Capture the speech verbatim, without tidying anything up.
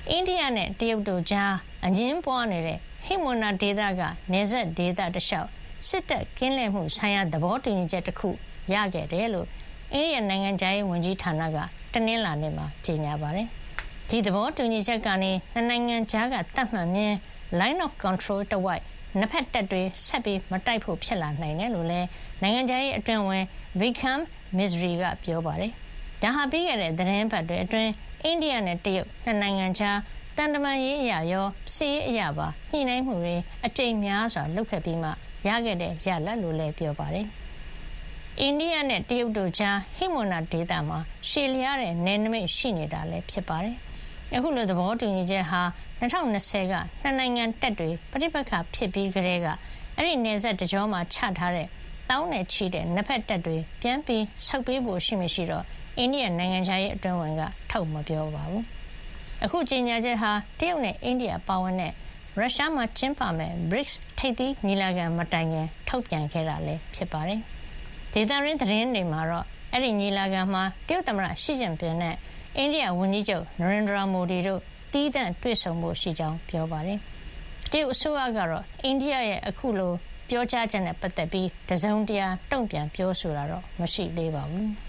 အိန္ဒိယနဲ့တရုတ်တို့ကြားအငင်းပွားနေတဲ့ဟိမဝန္တာဒေသကနယ်စပ်ဒေသတလျှောက်စစ်တပ်ကင်းလှည့်မှုဆိုင်ရာသဘောတူညီချက်တစ်ခုရခဲ့တယ်လို့အိန္ဒိယနိုင်ငံခြားရေးဝန်ကြီးဌာနကတနင်္လာနေ့မှာကြေညာပါတယ်။ဒီသဘောတူညီချက်ကနေနှစ်နိုင်ငံကြားကတတ်မှတ်မြင် line of control တဝိုက်နှစ်ဖက်တပ်တွေဆက်ပြီးမတိုက်ဖို့ဖြစ်လာနိုင်တယ်လို့လည်းနိုင်ငံခြားရေးအတွင်းဝန် Vikram Misri ကပြောပါတယ်။ဒါဟာပြီးခဲ့တဲ့သတင်းပတ်တွေအတွင်းအိန္ဒိယနဲ့တရုတ်နှစ်နိုင်ငံကြားတန်တမာရေးအရာရောစစ်ရေးအရာပါညှိနှိုင်းမှုတွေအကြိမ်များစွာလုပ်ခဲ့ပြီးမှရခဲ့တဲ့ရလဒ်လို့လည်းပြောပါတယ်။အိန္ဒိယနဲ့တရုတ်တို့ကြားဟိမဝန္တာဒေသမှာရှည်လျားတဲ့နယ်နိမိတ်ရှိနေတာလည်းဖြစ်ပါတယ်။အခုလိုသဘောတူညီချက်ဟာ၂၀၂၀ကနှစ်နိုင်ငံတပ်တွေပဋိပက္ခဖြစ်ပြီးကတည်းကအဲ့ဒီနယ်စပ်တကြောမှာချထားတဲ့တောင်းနဲ့ချီတဲ့နှစ်ဖက်တပ်တွေပြန်ပြီးဆုတ်ပေးဖို့ရှိမရှိတော့အိန္ဒိယနိုင်ငံခြားရေးအတွင်းဝန်ကထုတ်မပြောပါဘူး။အခုကြေညာချက်ဟာတရုတ်နဲ့အိန္ဒိယပါဝင်တဲ့ရုရှားမှာကျင်းပမဲ့ ဘရစ် ထိပ်သီးညီလာခံမတိုင်ခင်ထုတ်ပြန်ခဲ့တာလည်းဖြစ်ပါတယ်။ဒေသရင်းသတင်းတွေမှာတော့အဲ့ဒီညီလာခံမှာတရုတ်သမ္မတရှီကျင့်ပင်နဲ့အိန္ဒိယဝန်ကြီးချုပ်နရင်ဒရာမိုဒီတို့တီးသန့်တွေ့ဆုံဖို့ရှိကြောင်းပြောပါတယ်။တရုတ်အစိုးရကတော့အိန္ဒိယရဲ့အခုလိုပြောကြားချက်နဲ့ပတ်သက်ပြီးတစုံတရာတုံ့ပြန်ပြောဆိုတာတော့မရှိသေးပါဘူး။